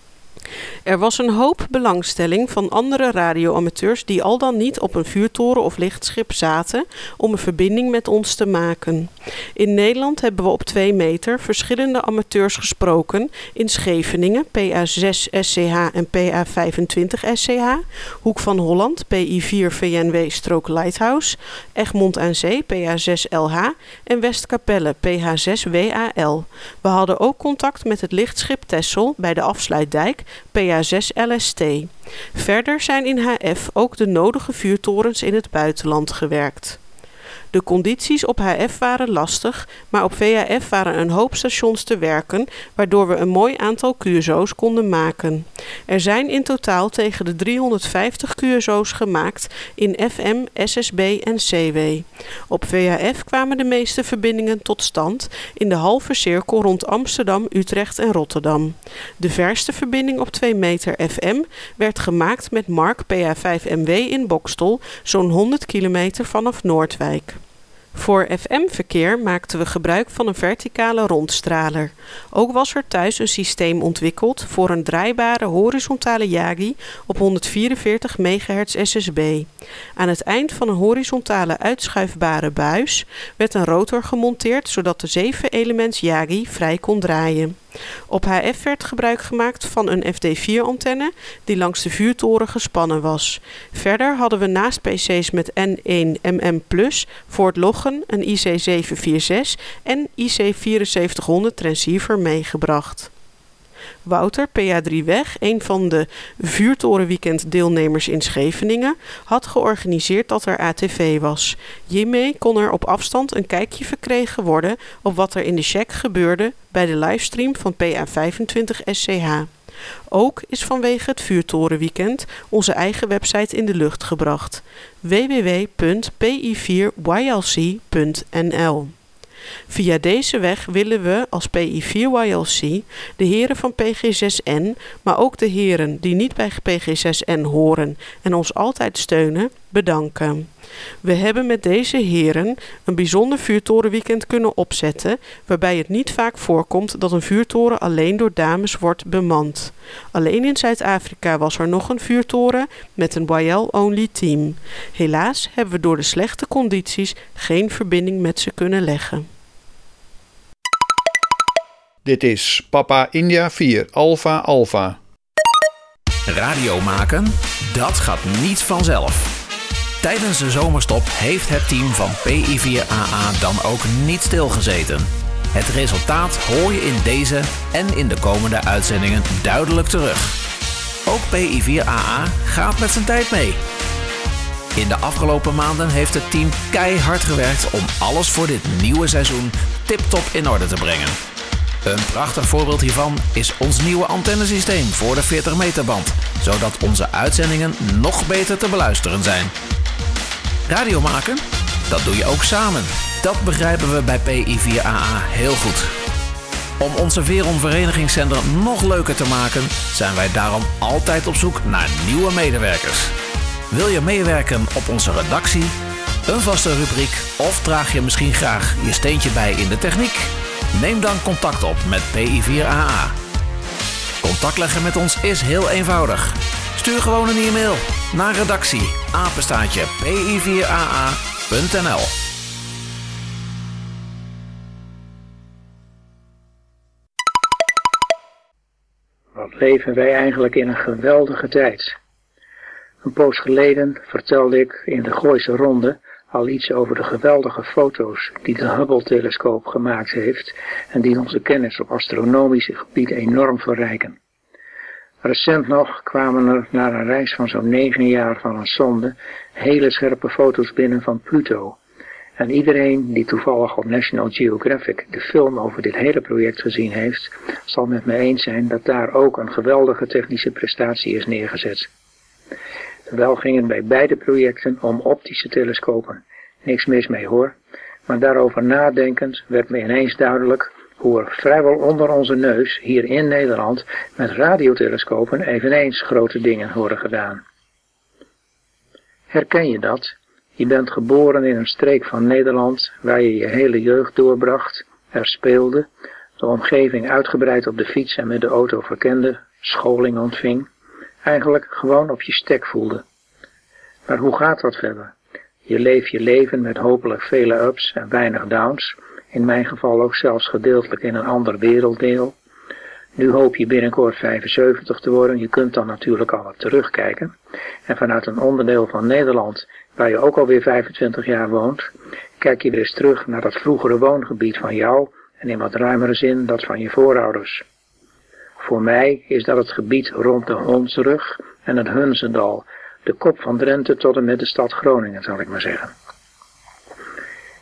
J: Er was een hoop belangstelling van andere radioamateurs die al dan niet op een vuurtoren of lichtschip zaten om een verbinding met ons te maken. In Nederland hebben we op twee meter verschillende amateurs gesproken in Scheveningen P A zes S C H en P A vijfentwintig S C H, Hoek van Holland P I vier V N W Stroke Lighthouse, Egmond aan Zee P A zes L H en Westkapelle P H zes W A L. We hadden ook contact met het lichtschip Texel bij de Afsluitdijk P A zes L S T. Verder zijn in H F ook de nodige vuurtorens in het buitenland gewerkt. De condities op H F waren lastig, maar op V H F waren een hoop stations te werken, waardoor we een mooi aantal Q S O's konden maken. Er zijn in totaal tegen de driehonderdvijftig Q S O's gemaakt in F M, S S B en C W. Op V H F kwamen de meeste verbindingen tot stand in de halve cirkel rond Amsterdam, Utrecht en Rotterdam. De verste verbinding op twee meter F M werd gemaakt met Mark P H vijf M W in Boxtel, zo'n honderd kilometer vanaf Noordwijk. Voor F M-verkeer maakten we gebruik van een verticale rondstraler. Ook was er thuis een systeem ontwikkeld voor een draaibare horizontale Yagi op honderdvierenveertig megahertz S S B. Aan het eind van een horizontale uitschuifbare buis werd een rotor gemonteerd zodat de zeven elements Yagi vrij kon draaien. Op H F werd gebruik gemaakt van een F D vier antenne die langs de vuurtoren gespannen was. Verder hadden we naast P C's met N één M M plus voor het loggen een I C zeven vier zes en I C vierenzeventighonderd transceiver meegebracht. Wouter P H drie Weg, een van de vuurtorenweekend deelnemers in Scheveningen, had georganiseerd dat er A T V was. Hiermee kon er op afstand een kijkje verkregen worden op wat er in de check gebeurde bij de livestream van P H vijfentwintig S C H. Ook is vanwege het vuurtorenweekend onze eigen website in de lucht gebracht: w w w punt p i vier y l c punt n l. Via deze weg willen we als P I vier Y L C de heren van P G zes N, maar ook de heren die niet bij P G zes N horen en ons altijd steunen, bedanken. We hebben met deze heren een bijzonder vuurtorenweekend kunnen opzetten, waarbij het niet vaak voorkomt dat een vuurtoren alleen door dames wordt bemand. Alleen in Zuid-Afrika was er nog een vuurtoren met een Y L-only team. Helaas hebben we door de slechte condities geen verbinding met ze kunnen leggen.
C: Dit is Papa India vier Alpha Alpha.
A: Radio maken, dat gaat niet vanzelf. Tijdens de zomerstop heeft het team van P I vier A A dan ook niet stilgezeten. Het resultaat hoor je in deze en in de komende uitzendingen duidelijk terug. Ook P I vier A A gaat met zijn tijd mee. In de afgelopen maanden heeft het team keihard gewerkt om alles voor dit nieuwe seizoen tip-top in orde te brengen. Een prachtig voorbeeld hiervan is ons nieuwe antennesysteem voor de veertig meter band, zodat onze uitzendingen nog beter te beluisteren zijn. Radio maken? Dat doe je ook samen. Dat begrijpen we bij P I vier A A heel goed. Om onze Veron Verenigingscenter nog leuker te maken, zijn wij daarom altijd op zoek naar nieuwe medewerkers. Wil je meewerken op onze redactie, een vaste rubriek of draag je misschien graag je steentje bij in de techniek? Neem dan contact op met P I vier A A. Contact leggen met ons is heel eenvoudig. Stuur gewoon een e-mail naar redactie apenstaartje p i vier a a punt n l.
K: Wat leven wij eigenlijk in een geweldige tijd. Een poos geleden vertelde ik in de Gooise Ronde al iets over de geweldige foto's die de Hubble-telescoop gemaakt heeft en die onze kennis op astronomische gebied enorm verrijken. Recent nog kwamen er na een reis van zo'n negen jaar van een sonde hele scherpe foto's binnen van Pluto. En iedereen die toevallig op National Geographic de film over dit hele project gezien heeft, zal met me eens zijn dat daar ook een geweldige technische prestatie is neergezet. Wel gingen bij beide projecten om optische telescopen. Niks mis mee hoor, maar daarover nadenkend werd me ineens duidelijk hoe er vrijwel onder onze neus, hier in Nederland, met radiotelescopen eveneens grote dingen worden gedaan. Herken je dat? Je bent geboren in een streek van Nederland waar je je hele jeugd doorbracht, er speelde, de omgeving uitgebreid op de fiets en met de auto verkende, scholing ontving, eigenlijk gewoon op je stek voelde. Maar hoe gaat dat verder? Je leeft je leven met hopelijk vele ups en weinig downs, in mijn geval ook zelfs gedeeltelijk in een ander werelddeel. Nu hoop je binnenkort vijfenzeventig te worden, je kunt dan natuurlijk al wat terugkijken. En vanuit een onderdeel van Nederland, waar je ook alweer vijfentwintig jaar woont, kijk je weer eens terug naar dat vroegere woongebied van jou en in wat ruimere zin dat van je voorouders. Voor mij is dat het gebied rond de Hondsrug en het Hunzendal, de kop van Drenthe tot en met de stad Groningen, zal ik maar zeggen.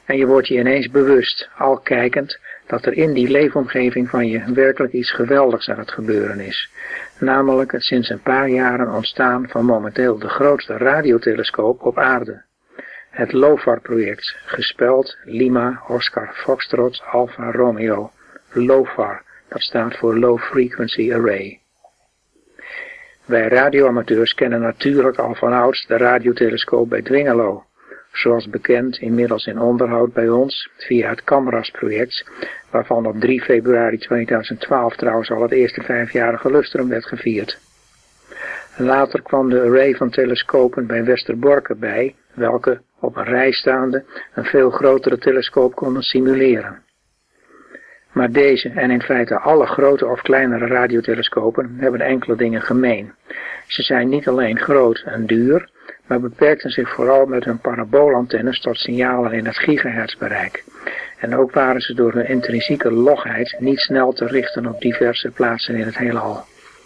K: En je wordt je ineens bewust, al kijkend, dat er in die leefomgeving van je werkelijk iets geweldigs aan het gebeuren is. Namelijk het sinds een paar jaren ontstaan van momenteel de grootste radiotelescoop op aarde. Het LOFAR-project, gespeld Lima, Oscar, Foxtrot, Alpha, Romeo. LOFAR, dat staat voor Low Frequency Array. Wij radioamateurs kennen natuurlijk al vanouds de radiotelescoop bij Dwingelo. Zoals bekend inmiddels in onderhoud bij ons via het CAMRAS-project, waarvan op drie februari tweeduizend twaalf trouwens al het eerste vijfjarige lustrum werd gevierd. Later kwam de array van telescopen bij Westerborken bij, welke op een rij staande een veel grotere telescoop konden simuleren. Maar deze en in feite alle grote of kleinere radiotelescopen hebben enkele dingen gemeen. Ze zijn niet alleen groot en duur, maar beperkten zich vooral met hun paraboolantennes tot signalen in het gigahertzbereik. En ook waren ze door hun intrinsieke logheid niet snel te richten op diverse plaatsen in het heelal.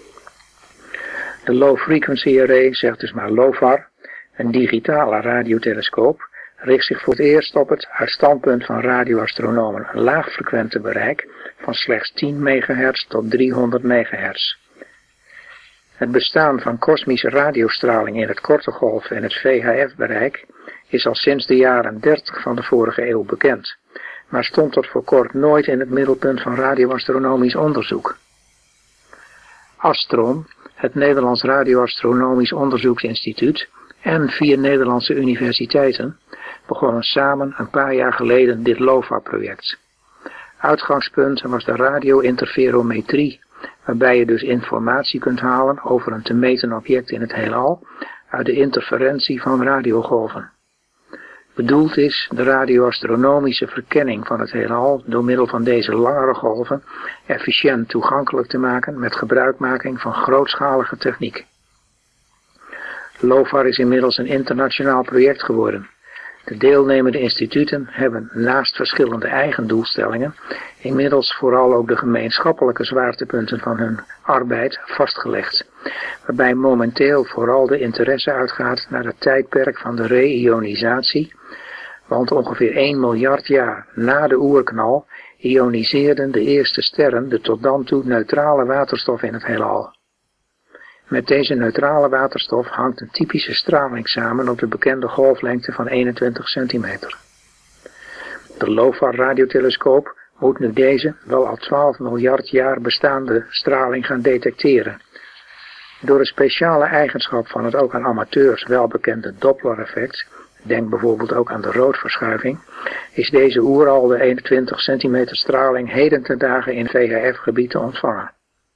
K: De Low Frequency Array, zegt dus maar LOFAR, een digitale radiotelescoop, richt zich voor het eerst op het uit standpunt van radioastronomen laagfrequente bereik van slechts tien megahertz tot driehonderd megahertz. Het bestaan van kosmische radiostraling in het korte golf en het V H F-bereik is al sinds de jaren dertig van de vorige eeuw bekend, maar stond tot voor kort nooit in het middelpunt van radioastronomisch onderzoek. Astron, het Nederlands Radioastronomisch Onderzoeksinstituut en vier Nederlandse universiteiten begonnen samen een paar jaar geleden dit LOFAR-project. Uitgangspunt was de radiointerferometrie, waarbij je dus informatie kunt halen over een te meten object in het heelal uit de interferentie van radiogolven. Bedoeld is de radioastronomische verkenning van het heelal door middel van deze langere golven efficiënt toegankelijk te maken met gebruikmaking van grootschalige techniek. LOFAR is inmiddels een internationaal project geworden. De deelnemende instituten hebben naast verschillende eigen doelstellingen inmiddels vooral ook de gemeenschappelijke zwaartepunten van hun arbeid vastgelegd, waarbij momenteel vooral de interesse uitgaat naar het tijdperk van de re-ionisatie, want ongeveer één miljard jaar na de oerknal ioniseerden de eerste sterren de tot dan toe neutrale waterstof in het heelal. Met deze neutrale waterstof hangt een typische straling samen op de bekende golflengte van eenentwintig centimeter. De LOFAR radiotelescoop moet nu deze wel al twaalf miljard jaar bestaande straling gaan detecteren. Door een speciale eigenschap van het ook aan amateurs welbekende Doppler-effect, denk bijvoorbeeld ook aan de roodverschuiving, is deze oeroude eenentwintig centimeter straling heden ten dagen in V H F-gebied te ontvangen.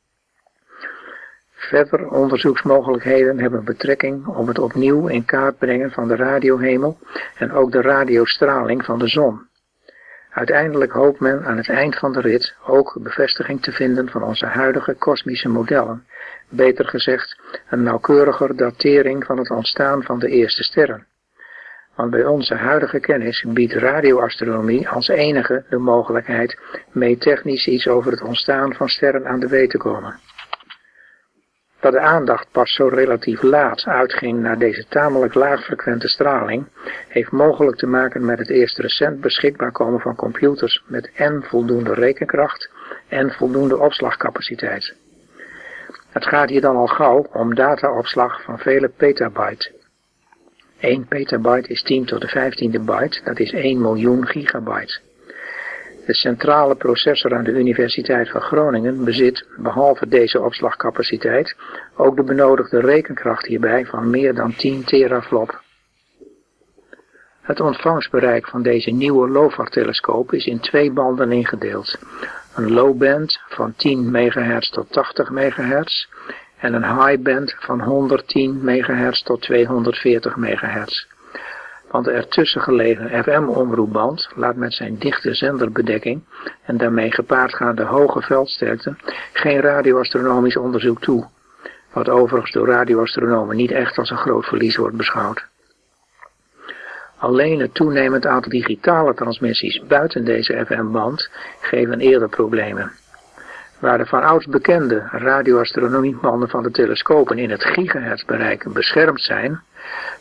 K: Verder onderzoeksmogelijkheden hebben betrekking op het opnieuw in kaart brengen van de radiohemel en ook de radiostraling van de zon. Uiteindelijk hoopt men aan het eind van de rit ook bevestiging te vinden van onze huidige kosmische modellen, beter gezegd een nauwkeuriger datering van het ontstaan van de eerste sterren. Want bij onze huidige kennis biedt radioastronomie als enige de mogelijkheid mee technisch iets over het ontstaan van sterren aan de weet te komen. Dat de aandacht pas zo relatief laat uitging naar deze tamelijk laagfrequente straling, heeft mogelijk te maken met het eerst recent beschikbaar komen van computers met en voldoende rekenkracht en voldoende opslagcapaciteit. Het gaat hier dan al gauw om dataopslag van vele petabyte. één petabyte is tien tot de vijftiende byte, dat is één miljoen gigabyte. De centrale processor aan de Universiteit van Groningen bezit, behalve deze opslagcapaciteit, ook de benodigde rekenkracht hierbij van meer dan tien teraflop. Het ontvangstbereik van deze nieuwe LOFAR-telescoop is in twee banden ingedeeld. Een low band van tien megahertz tot tachtig megahertz en een high band van honderdtien megahertz tot tweehonderdveertig megahertz. Want de ertussen gelegen F M-omroepband laat met zijn dichte zenderbedekking en daarmee gepaardgaande hoge veldsterkte geen radioastronomisch onderzoek toe, wat overigens door radioastronomen niet echt als een groot verlies wordt beschouwd. Alleen het toenemend aantal digitale transmissies buiten deze F M-band geven eerder problemen. Waar de vanouds bekende radioastronomiebanden van de telescopen in het gigahertzbereik beschermd zijn,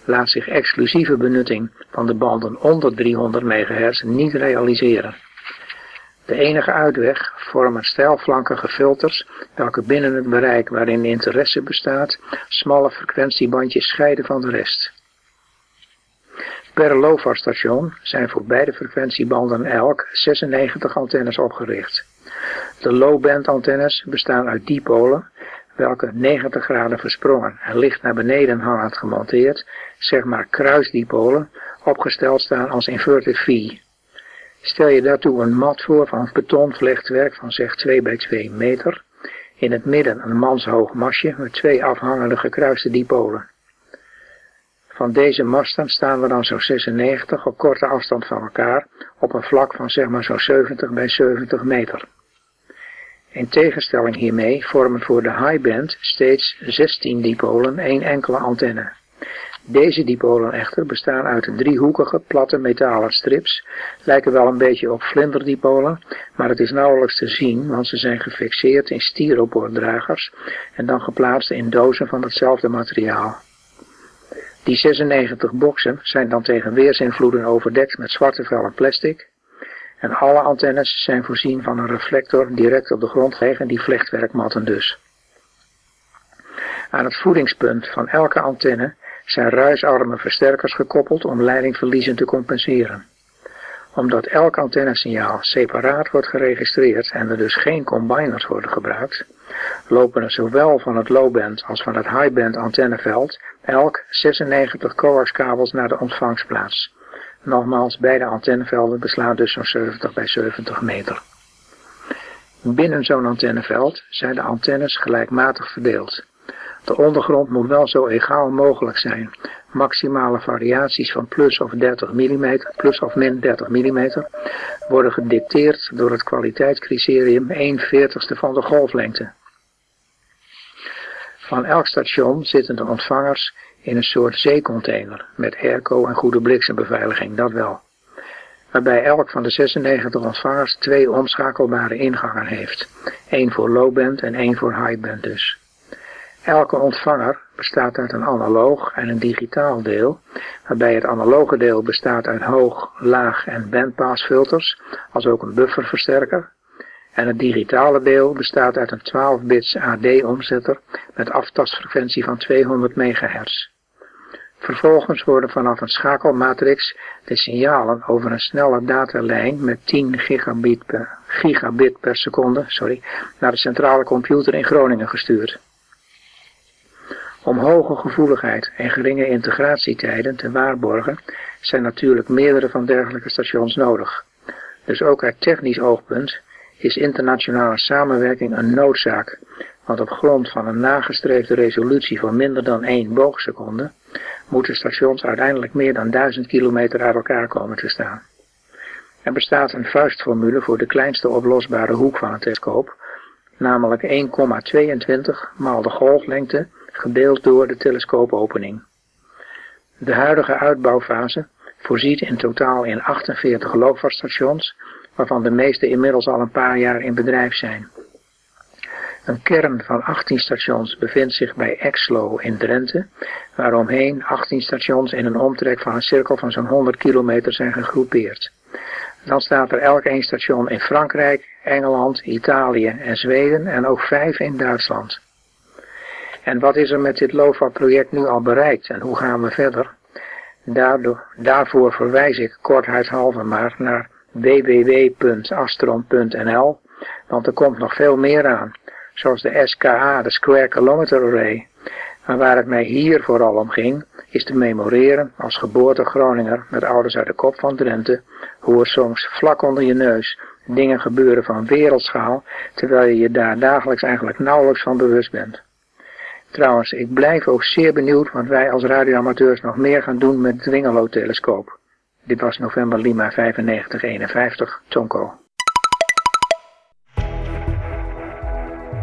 K: laat zich exclusieve benutting van de banden onder driehonderd megahertz niet realiseren. De enige uitweg vormen steilflankige filters, welke binnen het bereik waarin interesse bestaat, smalle frequentiebandjes scheiden van de rest. Per LoFar-station zijn voor beide frequentiebanden elk zesennegentig antennes opgericht. De low-band antennes bestaan uit dipolen, welke negentig graden versprongen en licht naar beneden hangend gemonteerd, zeg maar kruisdipolen, opgesteld staan als inverted V. Stel je daartoe een mat voor van betonvlechtwerk van zeg twee bij twee meter, in het midden een manshoog mastje met twee afhangende gekruiste dipolen. Van deze masten staan er dan zo'n zesennegentig op korte afstand van elkaar op een vlak van zeg maar zo'n zeventig bij zeventig meter. In tegenstelling hiermee vormen voor de high band steeds zestien dipolen één enkele antenne. Deze dipolen echter bestaan uit driehoekige platte metalen strips, lijken wel een beetje op vlinderdipolen, maar het is nauwelijks te zien, want ze zijn gefixeerd in styropordragers en dan geplaatst in dozen van hetzelfde materiaal. Die zesennegentig boxen zijn dan tegen weersinvloeden overdekt met zwarte vellen plastic en alle antennes zijn voorzien van een reflector direct op de grond gelegen, die vlechtwerkmatten dus. Aan het voedingspunt van elke antenne zijn ruisarme versterkers gekoppeld om leidingverliezen te compenseren. Omdat elk antennesignaal separaat wordt geregistreerd en er dus geen combiners worden gebruikt, lopen er zowel van het low-band als van het high-band antenneveld elk zesennegentig coaxkabels naar de ontvangstplaats. Nogmaals, beide antennevelden beslaan dus zo'n zeventig bij zeventig meter. Binnen zo'n antenneveld zijn de antennes gelijkmatig verdeeld. De ondergrond moet wel zo egaal mogelijk zijn. Maximale variaties van plus of dertig millimeter, plus of min dertig millimeter, worden gedicteerd door het kwaliteitscriterium een veertigste van de golflengte. Van elk station zitten de ontvangers in een soort zeecontainer met airco en goede bliksembeveiliging, dat wel. Waarbij elk van de zesennegentig ontvangers twee omschakelbare ingangen heeft. één voor low-band en één voor high-band dus. Elke ontvanger bestaat uit een analoog en een digitaal deel, waarbij het analoge deel bestaat uit hoog, laag en bandpassfilters, als ook een bufferversterker. En het digitale deel bestaat uit een twaalf bits A D-omzetter met aftastfrequentie van tweehonderd megahertz. Vervolgens worden vanaf een schakelmatrix de signalen over een snelle datalijn met tien gigabit per, gigabit per seconde sorry, naar de centrale computer in Groningen gestuurd. Om hoge gevoeligheid en geringe integratietijden te waarborgen zijn natuurlijk meerdere van dergelijke stations nodig. Dus ook uit technisch oogpunt is internationale samenwerking een noodzaak, want op grond van een nagestreefde resolutie van minder dan één boogseconde moeten stations uiteindelijk meer dan duizend kilometer uit elkaar komen te staan. Er bestaat een vuistformule voor de kleinste oplosbare hoek van een telescoop, namelijk één komma tweeëntwintig maal de golflengte gedeeld door de telescoopopening. De huidige uitbouwfase voorziet in totaal in achtenveertig LoFar-stations, waarvan de meeste inmiddels al een paar jaar in bedrijf zijn. Een kern van achttien stations bevindt zich bij Exlo in Drenthe, waaromheen achttien stations in een omtrek van een cirkel van zo'n honderd kilometer zijn gegroepeerd. Dan staat er elk één station in Frankrijk, Engeland, Italië en Zweden en ook vijf in Duitsland. En wat is er met dit LoFar-project nu al bereikt en hoe gaan we verder? Daardoor, daarvoor verwijs ik kortheidshalve maar naar w w w punt astron punt n l, want er komt nog veel meer aan, zoals de S K A, de Square Kilometer Array. Maar waar het mij hier vooral om ging, is te memoreren als geboorte Groninger met ouders uit de kop van Drenthe, hoe er soms vlak onder je neus dingen gebeuren van wereldschaal, terwijl je je daar dagelijks eigenlijk nauwelijks van bewust bent. Trouwens, ik blijf ook zeer benieuwd wat wij als radioamateurs nog meer gaan doen met het Dwingelo-telescoop. Dit was November Lima vijfennegentig eenenvijftig, Tonko.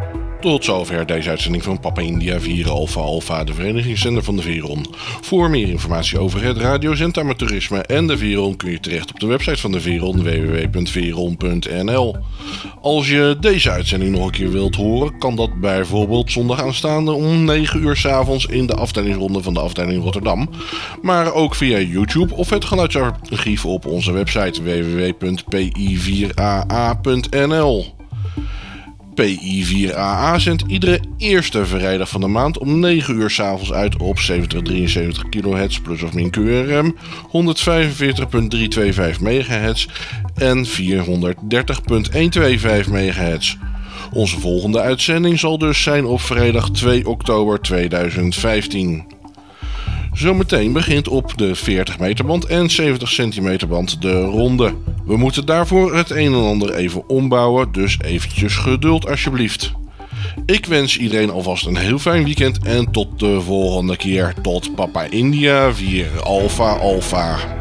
B: Tot zover deze uitzending van Papa India vier Alpha Alpha, de verenigingszender van de Veron. Voor meer informatie over het radiozendtimer-toerisme en de Veron kun je terecht op de website van de Veron, w w w punt veron punt n l. Als je deze uitzending nog een keer wilt horen, kan dat bijvoorbeeld zondag aanstaande om negen uur 's avonds in de afdelingsronde van de afdeling Rotterdam. Maar ook via YouTube of het geluidsarchief op onze website w w w punt p i vier a a punt n l. P I vier A A zendt iedere eerste vrijdag van de maand om negen uur 's avonds uit op zeventig drieënzeventig kilohertz plus of min Q R M, honderdvijfenveertig komma driehonderdvijfenvijftig megahertz en vierhonderddertig komma honderdvijfenveertig megahertz. Onze volgende uitzending zal dus zijn op vrijdag twee oktober tweeduizend vijftien. Zometeen begint op de veertig meter band en zeventig centimeter band de ronde. We moeten daarvoor het een en ander even ombouwen, dus eventjes geduld alsjeblieft. Ik wens iedereen alvast een heel fijn weekend en tot de volgende keer. Tot Papa India vier Alpha Alpha.